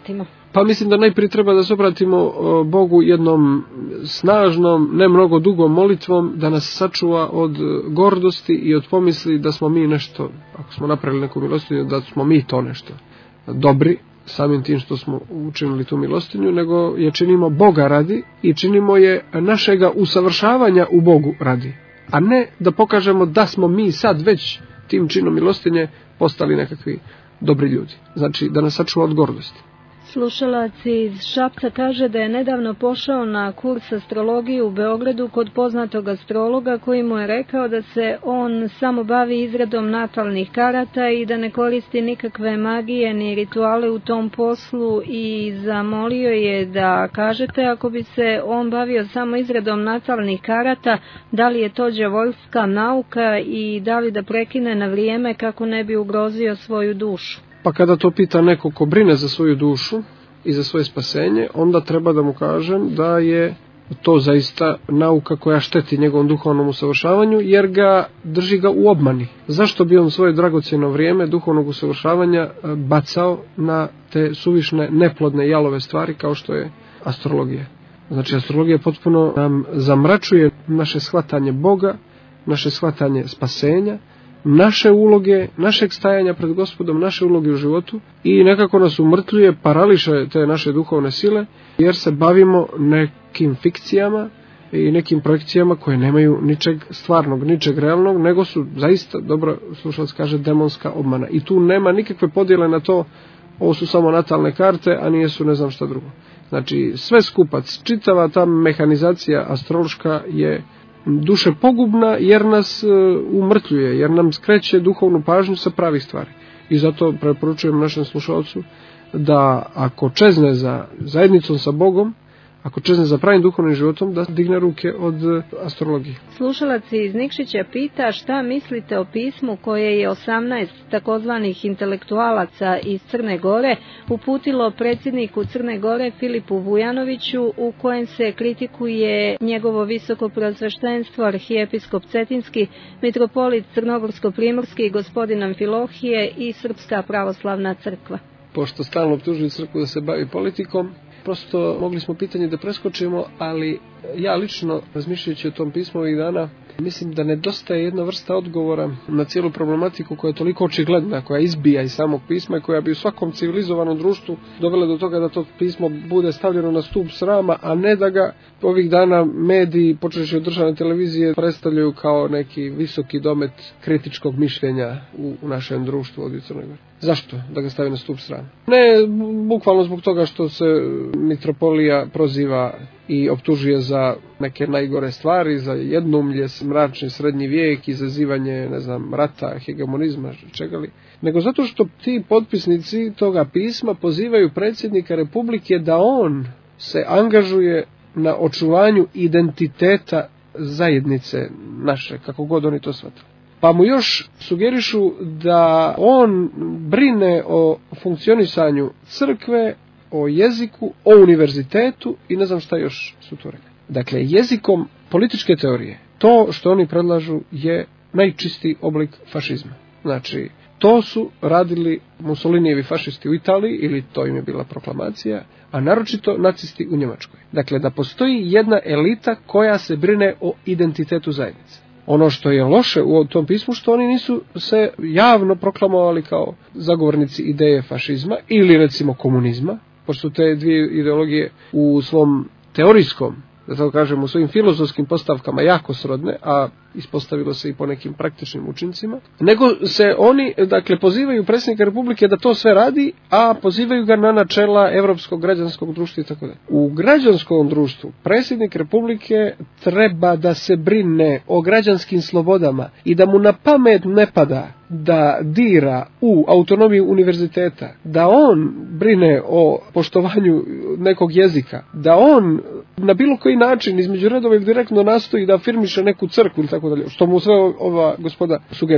Pa mislim da najprije treba da se obratimo Bogu jednom snažnom, ne mnogo dugom molitvom, da nas sačuva od gordosti i od pomisli da smo mi nešto, ako smo napravili neku milostinju, da smo mi to nešto dobri, samim tim što smo učinili tu milostinju, nego je činimo Boga radi i činimo je našega usavršavanja u Bogu radi, a ne da pokažemo da smo mi sad već tim činom milostinje postali nekakvi dobri ljudi. Znači da nas sačuva od gordosti. Slušalac iz Šapca kaže da je nedavno pošao na kurs astrologije u Beogradu kod poznatog astrologa koji mu je rekao da se on samo bavi izradom natalnih karata i da ne koristi nikakve magije ni rituale u tom poslu, i zamolio je da kažete, ako bi se on bavio samo izradom natalnih karata, da li je to đavolska nauka i da li da prekine na vrijeme kako ne bi ugrozio svoju dušu. Pa kada to pita neko ko brine za svoju dušu i za svoje spasenje, onda treba da mu kažem da je to zaista nauka koja šteti njegovom duhovnom usavršavanju, jer drži ga u obmani. Zašto bi on svoje dragocjeno vrijeme duhovnog usavršavanja bacao na te suvišne, neplodne, jalove stvari kao što je astrologija? Znači, astrologija potpuno nam zamračuje naše shvatanje Boga, naše shvatanje spasenja, naše uloge, našeg stajanja pred Gospodom, naše uloge u životu, i nekako nas umrtljuje, parališe te naše duhovne sile, jer se bavimo nekim fikcijama i nekim projekcijama koje nemaju ničeg stvarnog, ničeg realnog, nego su zaista, dobro slušalac kaže, demonska obmana. I tu nema nikakve podjele na to, ovo su samo natalne karte, a nijesu ne znam šta drugo. Znači, sve skupac, čitava ta mehanizacija astrološka je duše pogubna, jer nas umrtljuje, jer nam skreće duhovnu pažnju sa pravih stvari. I zato preporučujem našem slušalcu da ako čezne za zajednicom sa Bogom, ako čezne za pravim duhovnim životom, da digne ruke od astrologije. Slušalac iz Nikšića pita šta mislite o pismu koje je 18 takozvanih intelektualaca iz Crne Gore uputilo predsjedniku Crne Gore Filipu Vujanoviću, u kojem se kritikuje njegovo visoko preosveštenstvo arhijepiskop Cetinski, mitropolit Crnogorsko-primorski gospodin Amfilohije i Srpska pravoslavna crkva. Pošto stalno optužuju crkvu da se bavi politikom, prosto mogli smo pitanje da preskočimo, ali ja lično, razmišljajući o tom pismu ovih dana, mislim da nedostaje jedna vrsta odgovora na cijelu problematiku koja je toliko očigledna, koja izbija iz samog pisma i koja bi u svakom civilizovanom društvu dovela do toga da to pismo bude stavljeno na stup srama, a ne da ga ovih dana mediji, počevši od državne televizije, predstavljaju kao neki visoki domet kritičkog mišljenja u našem društvu ovdje u Crnoj Gori. Zašto da ga stavi na stup srama? Ne bukvalno zbog toga što se mitropolija proziva i optužuje za neke najgore stvari, za jednoumlje, mračni srednji vijek, izazivanje, rata, hegemonizma, čega li, nego zato što ti potpisnici toga pisma pozivaju predsjednika Republike da on se angažuje na očuvanju identiteta zajednice naše, kako god oni to shvatili. Pa mu još sugerišu da on brine o funkcionisanju crkve, o jeziku, o univerzitetu i ne znam šta još su to rekli. Dakle, jezikom političke teorije, to što oni predlažu je najčistiji oblik fašizma. Znači, to su radili Mussolinijevi fašisti u Italiji, ili to im je bila proklamacija, a naročito nacisti u Njemačkoj. Dakle, da postoji jedna elita koja se brine o identitetu zajednice. Ono što je loše u tom pismu, što oni nisu se javno proklamovali kao zagovornici ideje fašizma ili recimo komunizma, pošto te dvije ideologije u svom teorijskom, da tako kažem, u svojim filozofskim postavkama jako srodne, a ispostavilo se i po nekim praktičnim učincima, nego se oni, dakle, pozivaju predsjednika Republike da to sve radi, a pozivaju ga na načela Evropskog građanskog društva i tako dalje. U građanskom društvu predsjednik Republike treba da se brine o građanskim slobodama i da mu na pamet ne pada da dira u autonomiju univerziteta, da on brine o poštovanju nekog jezika, da on na bilo koji način između redova ili direktno nastoji da afirmiše neku crkvu ili tako dalje, što mu sve ova gospoda sugerišu.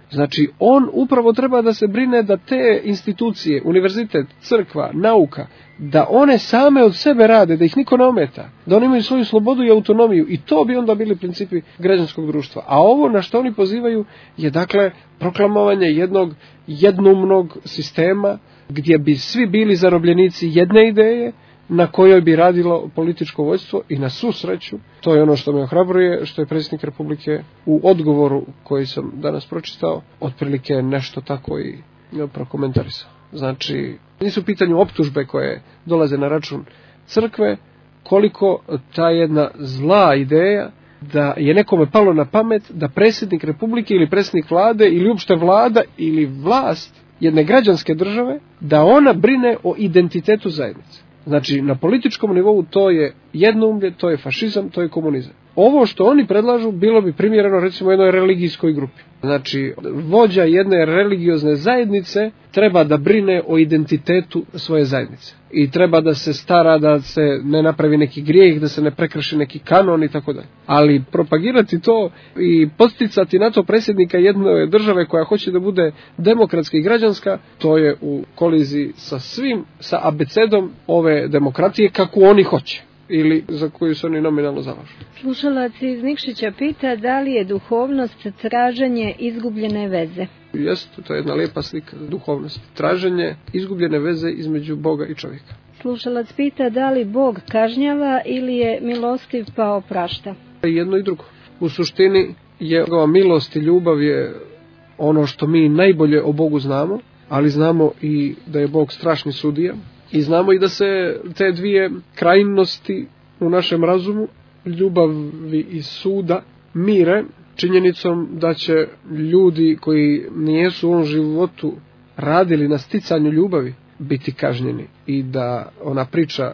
Znači, on upravo treba da se brine da te institucije, univerzitet, crkva, nauka, da one same od sebe rade, da ih niko ne ometa, da oni imaju svoju slobodu i autonomiju, i to bi onda bili principi građanskog društva. A ovo na što oni pozivaju je dakle proklamovanje jednog jednoumnog sistema gdje bi svi bili zarobljenici jedne ideje na kojoj bi radilo političko vođstvo, i na svu sreću, to je ono što me ohrabruje, što je predsjednik Republike u odgovoru koji sam danas pročitao otprilike nešto tako i prokomentarisao. Znači, nisu u pitanju optužbe koje dolaze na račun crkve, koliko ta jedna zla ideja da je nekome palo na pamet da predsjednik Republike ili predsjednik vlade ili uopšte vlada ili vlast jedne građanske države, da ona brine o identitetu zajednice. Znači, na političkom nivou to je jednoumlje, to je fašizam, to je komunizam. Ovo što oni predlažu bilo bi primjereno recimo jednoj religijskoj grupi. Znači, vođa jedne religiozne zajednice treba da brine o identitetu svoje zajednice. I treba da se stara da se ne napravi neki grijeh, da se ne prekrši neki kanon i tako dalje. Ali propagirati to i podsticati na to predsjednika jedne države koja hoće da bude demokratska i građanska, to je u koliziji sa svim, sa abecedom ove demokratije kako oni hoće ili za koju se oni nominalno zalažu. Slušalac iz Nikšića pita da li je duhovnost traženje izgubljene veze. Jeste, to je jedna lijepa slika duhovnosti. Traženje izgubljene veze između Boga i čovjeka. Slušalac pita da li Bog kažnjava ili je milostiv pa oprašta. Jedno i drugo. U suštini je milost i ljubav je ono što mi najbolje o Bogu znamo, ali znamo i da je Bog strašni sudija. I znamo i da se te dvije krajnosti u našem razumu, ljubavi i suda, mire činjenicom da će ljudi koji nijesu u ovom životu radili na sticanju ljubavi biti kažnjeni, i da ona priča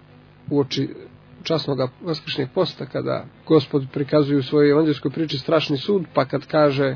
uoči časnog vaskršnjeg posta, kada Gospod prikazuje u svojoj evanđelskoj priči strašni sud, pa kad kaže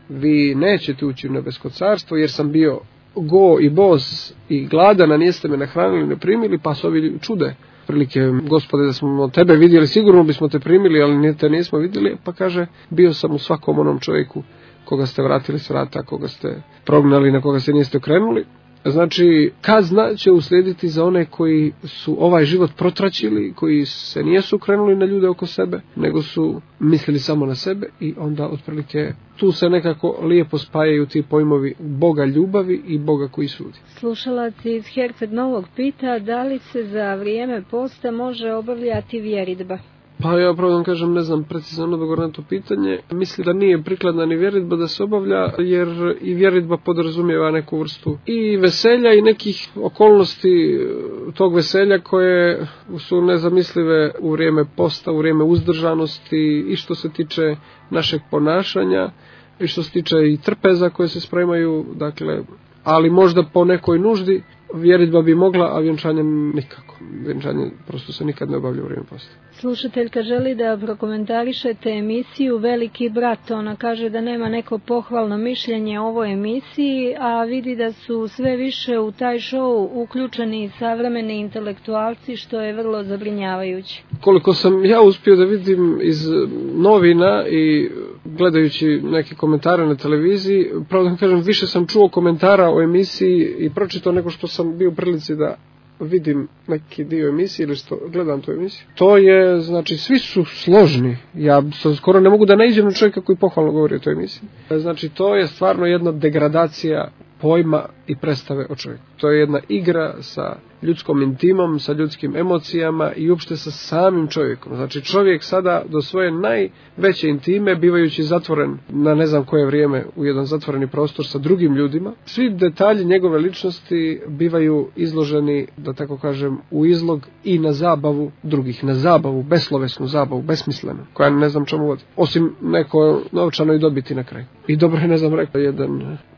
vi nećete ući u nebesko carstvo jer sam bio go i bos i gladan, a niste me nahranili, ne primili, pa su ovi čude. Prilike, Gospode, da smo tebe vidjeli, sigurno bismo te primili, ali te nismo vidjeli. Pa kaže, bio sam u svakom onom čovjeku koga ste vratili s vrata, koga ste prognali, na koga se niste okrenuli. Znači, kazna će uslijediti za one koji su ovaj život protračili, koji se nijesu okrenuli na ljude oko sebe, nego su mislili samo na sebe, i onda otprilike tu se nekako lijepo spajaju ti pojmovi Boga ljubavi i Boga koji sudi. Slušalac iz Herceg Novog pita da li se za vrijeme posta može obavljati vjeridba. Pa ja pravo vam kažem, ne znam precizno odgovor na to pitanje. Mislim da nije prikladna ni vjeridba da se obavlja, jer i vjeridba podrazumijeva neku vrstu i veselja i nekih okolnosti tog veselja koje su nezamislive u vrijeme posta, u vrijeme uzdržanosti, i što se tiče našeg ponašanja i što se tiče i trpeza koje se spremaju, dakle, ali možda po nekoj nuždi vjeridba bi mogla, a vjenčanje nikako. Vjenčanje prosto se nikad ne obavlja u vrijeme posta. Slušateljka želi da prokomentarišete emisiju Veliki brat. Ona kaže da nema neko pohvalno mišljenje o ovoj emisiji, a vidi da su sve više u taj show uključeni savremeni intelektualci, što je vrlo zabrinjavajuće. Koliko sam ja uspio da vidim iz novina i gledajući neke komentare na televiziji, pravo da kažem, više sam čuo komentara o emisiji i pročitao nego što sam bio u prilici da vidim neki dio emisije ili što gledam tu emisiju. To je, znači, svi su složni. Ja skoro ne mogu da naiđem na čovjeka koji pohvalno govori o toj emisiji. Znači, to je stvarno jedna degradacija pojma i predstave o čovjeku. To je jedna igra sa ljudskom intimom, sa ljudskim emocijama i uopšte sa samim čovjekom. Znači, čovjek sada do svoje najveće intime, bivajući zatvoren na ne znam koje vrijeme u jedan zatvoreni prostor sa drugim ljudima, svi detalji njegove ličnosti bivaju izloženi, da tako kažem, u izlog i na zabavu drugih, na zabavu, beslovesnu zabavu, besmislenu, koja ne znam čemu vodi, osim neko novčanoj dobiti na kraju. I dobro je, ne znam, rekao jedan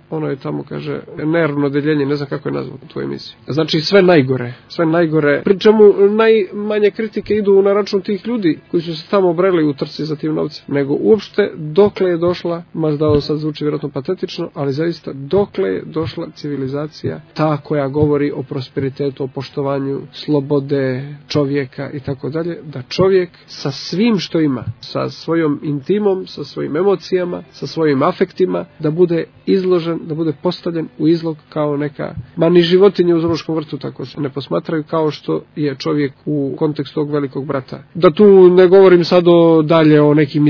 ono je tamo, kaže, nervno deljenje, ne znam kako je nazvao tu emisiju. Znači sve najgore, pri čemu najmanje kritike idu na račun tih ljudi koji su se tamo obreli u trci za tim novcem, nego uopšte dokle je došla, možda ovo sad zvuči vjerojatno patetično, ali zaista dokle je došla civilizacija, ta koja govori o prosperitetu, o poštovanju slobode čovjeka i tako dalje, da čovjek sa svim što ima, sa svojom intimom, sa svojim emocijama, sa svojim afektima, da bude izložen, da bude postavljen u izlog kao neka, ma ni životinje u zoološkom vrtu tako se ne posmatraju, kao što je čovjek u kontekstu tog velikog brata. Da tu ne govorim sad dalje o nekim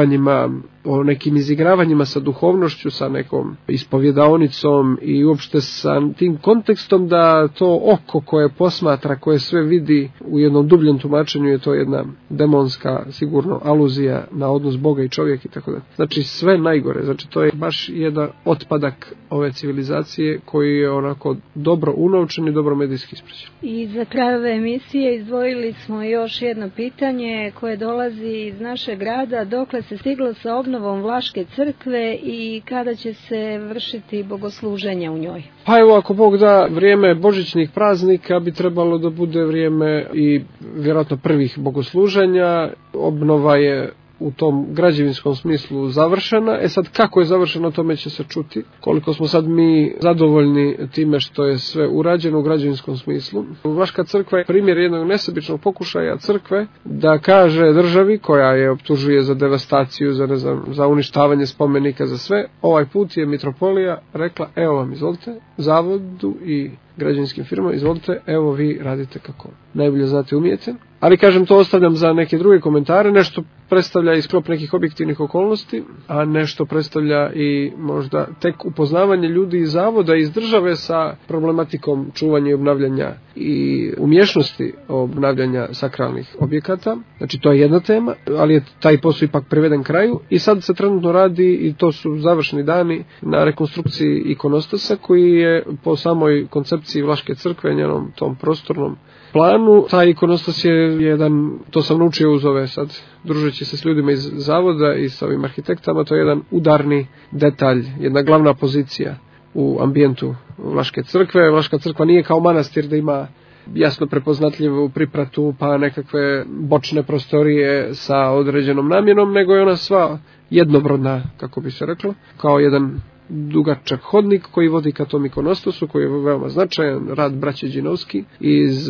izigravanjima sa duhovnošću, sa nekom ispovjedaonicom i uopšte sa tim kontekstom da to oko koje posmatra, koje sve vidi u jednom dubljem tumačenju je to jedna demonska sigurno aluzija na odnos Boga i čovjeka i tako da. Znači sve najgore, znači to je baš jedan otpadak ove civilizacije koji je onako dobro unovčen i dobro medijski ispraćen. I za kraj ove emisije izdvojili smo još jedno pitanje koje dolazi iz našeg grada, dokle se stiglo sa obnovom Vlaške crkve i kada će se vršiti bogosluženja u njoj? Pa evo, ako Bog da, vrijeme božićnih praznika bi trebalo da bude vrijeme i vjerojatno prvih bogosluženja. Obnova je u tom građevinskom smislu završena. Sad kako je završeno, o tome će se čuti. Koliko smo sad mi zadovoljni time što je sve urađeno u građevinskom smislu. Vlaška crkva je primjer jednog nesebičnog pokušaja crkve da kaže državi koja je optužuje za devastaciju, za uništavanje spomenika, za sve. Ovaj put je mitropolija rekla, evo vam, izvolite, zavodu i građevinskim firmama, izvolite, evo vi radite kako najbolje znate, umijete. Ali kažem, to ostavljam za neke druge komentare, nešto predstavlja i sklop nekih objektivnih okolnosti, a nešto predstavlja i možda tek upoznavanje ljudi iz zavoda, iz države sa problematikom čuvanja i obnavljanja i umješnosti obnavljanja sakralnih objekata. Znači to je jedna tema, ali je taj posao ipak priveden kraju i sad se trenutno radi, i to su završeni dani, na rekonstrukciji ikonostasa koji je po samoj koncepciji Vlaške crkve, njenom tom prostornom planu. Taj ikonostas je jedan, to sam naučio uz ove sad, družeći se s ljudima iz zavoda i sa ovim arhitektama, to je jedan udarni detalj, jedna glavna pozicija u ambijentu Vlaške crkve. Vlaška crkva nije kao manastir da ima jasno prepoznatljivu pripratu pa nekakve bočne prostorije sa određenom namjenom, nego je ona sva jednobrodna, kako bi se reklo, kao jedan dugačak hodnik koji vodi ka tom ikonostasu, koji je veoma značajan, rad braće Đinovski iz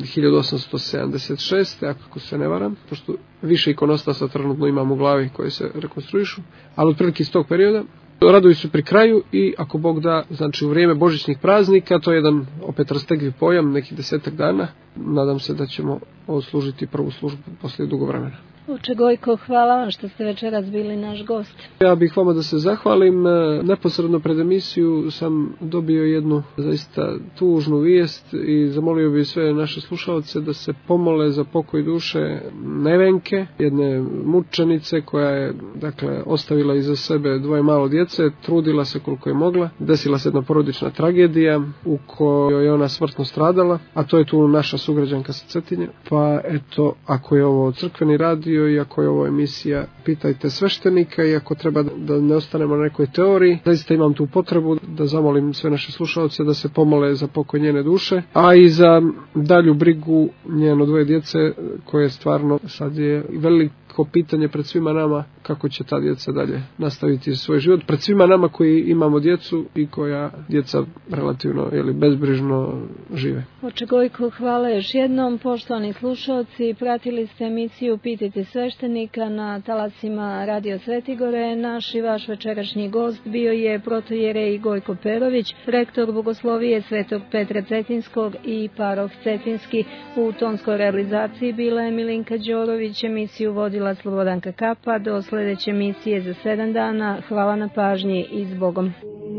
1876. ako se ne varam, pošto više ikonostasa trenutno imam u glavi koje se rekonstruišu, ali otprilike iz tog perioda. Radovi su pri kraju i ako Bog da, znači u vrijeme božićnih praznika, to je jedan opet rastegljiv pojam, nekih 10 dana, nadam se da ćemo odslužiti prvu službu poslije dugo vremena. Oče Gojko, hvala vam što ste večeras bili naš gost. Ja bih vama da se zahvalim. Neposredno pred emisiju sam dobio jednu zaista tužnu vijest i zamolio bih sve naše slušalce da se pomole za pokoj duše Nevenke, jedne mučenice koja je ostavila iza sebe dvoje malo djece, trudila se koliko je mogla. Desila se jedna porodična tragedija u kojoj je ona smrtno stradala, a to je tu naša sugrađanka sa Cetinje. Pa eto, ako je ovo crkveni radio i ako je ovo emisija Pitajte sveštenika i ako treba da ne ostanemo na nekoj teoriji, zaista imam tu potrebu da zamolim sve naše slušalce da se pomole za pokoj njene duše, a i za dalju brigu njeno dvoje djece koje stvarno sad je veliko pitanje pred svima nama kako će ta djeca dalje nastaviti svoj život, pred svima nama koji imamo djecu i koja djeca relativno bezbrižno žive. Oče Gojko, hvala još jednom. Poštovani slušalci, pratili ste emisiju Pitajte sveštenika na talasima Radio Svetigore. Naš i vaš večerašnji gost bio je protojerej Gojko Perović, rektor Bogoslovije Svetog Petra Cetinskog i paroh Cetinski. U tonskoj realizaciji bila je Milinka Đorović, emisiju vodila Slobodanka Kapa. Do sljedeće emisije za 7 dana. Hvala na pažnji i s Bogom.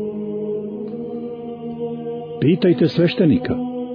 Pitajte sveštenika.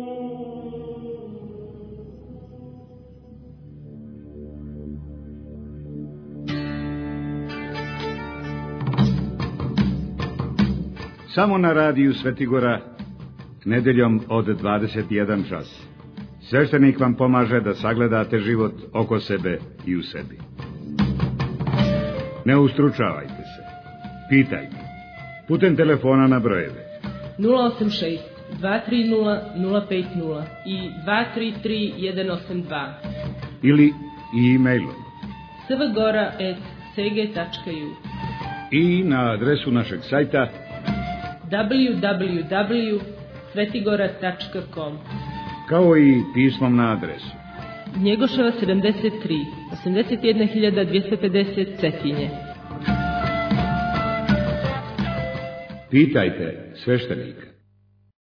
Samo na radiju Svetigora, nedeljom od 21 čas. Sveštenik vam pomaže da sagledate život oko sebe i u sebi. Ne ustručavajte se. Pitajte. putem telefona na brojeve 086 230 050 i 233 182 ili e-mailom svgora@sg.ju i na adresu našeg sajta www.svetigora.com, kao i pismom na adresu Njegoševa 73, 81.250 Cetinje. Pitajte sveštenika.